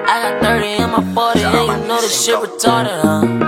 I got 30 in my 40, and you know this shit retarded,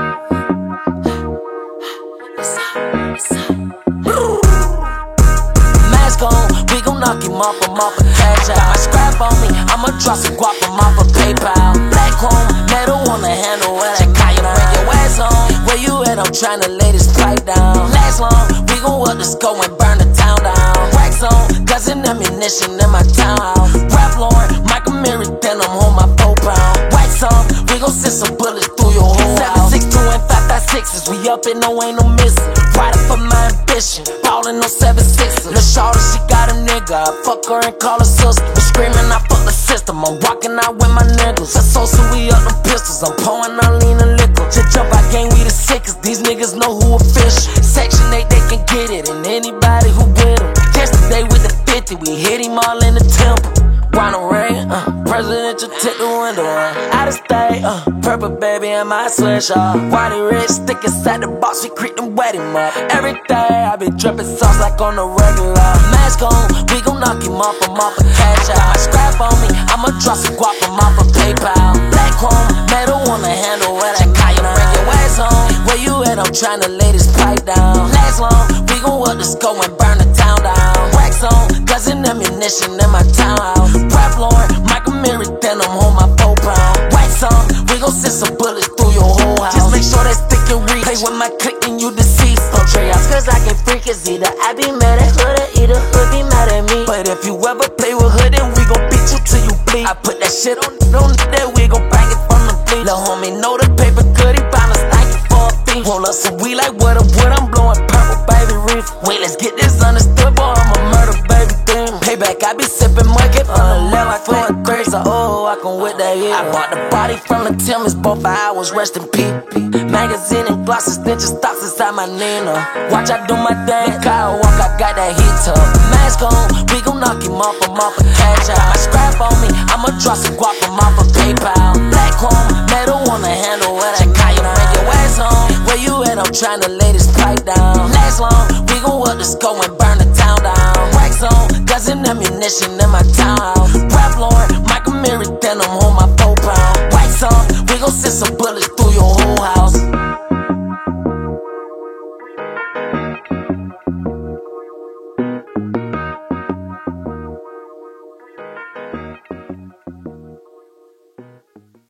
Mask on, we gon' knock him off, I'm off a cash out. Got my scrap on me, I'ma drop some guap, I'm off a PayPal. Black chrome, metal on the handle, and I got you bring your ass on. Where you at? I'm tryna lay this pipe down. Last long, we gon' up the scope and burn the town down. Racks on, cousin ammunition in my townhouse. Rap Lauren, Michael Mary, then I'm home my 4 pound. Wax on, we gon' send some bullets through your whole house. 762 and 556s, we up and no ain't no missing. Right up for my ambition, ballin' on 7-6. Lil' shawty, she got a nigga, I fuck her and call her sister. We screamin', I fuck the system, I'm rockin' out with my niggas. That's so we up them pistols, I'm pouring out lean and liquor. Shit jump, I gang, we the sickest, these niggas know who official. Section 8, they can get it, and anybody who with them. Yesterday with the 50, we hit him all in the temple. Ronald Reagan, presidential, take the window out of state, purple baby in my sweatshirt. Whitey rich, stick inside the box, we creep and wet him up. Every day I be dripping sauce like on the regular. Mask on, we gon' knock him off, I'm off a cash out. Got my scrap on me, I'ma drop some guap, I'm off a PayPal. Black chrome, metal on the handle, and I got you bring your ass on. Where you at? I'm tryna lay this pipe down. Last long, we gon' up the scope and burn the town down. Racks on, cousin ammunition in my townhouse. Rap Lauren, Michael Mary, then I'm home my 4 pound. Wax on, we gon' send some bullets through your whole house. Just make sure that stick and reach. Play with my click and you deceased. Portray us cause I can freak is either I be mad at hood or either hood be mad at me. But if you ever play with hood, then we gon' beat you till you bleed. I put that shit on that, we gon' bang it from the fleet. Lil' homie know the paper good, he bound to stank it for a fee. Roll up some weed like what I'm blowing purple baby reef. Wait, let's get this understood, boy, I'm a murder baby thing. Payback, I be sippin' market from the left, flowing crazy, so I can with that yeah. I bought the body from the Timbers, both for hours, rest in peace. Magazine and glosses, then just stops inside my Nina. Watch I do my thing, Kyle walk, I got that heat up. Mask on, we gon' knock him off, I'm off a cash out. Got my scrap on me, I'ma drop some guap, I'm off a PayPal. Black chrome, metal on the handle, and I got you bring your ass on. Where you at? I'm tryna lay this pipe down. Last long, we gon' up the scope and burn the town down. Racks on, cousin ammunition in my townhouse.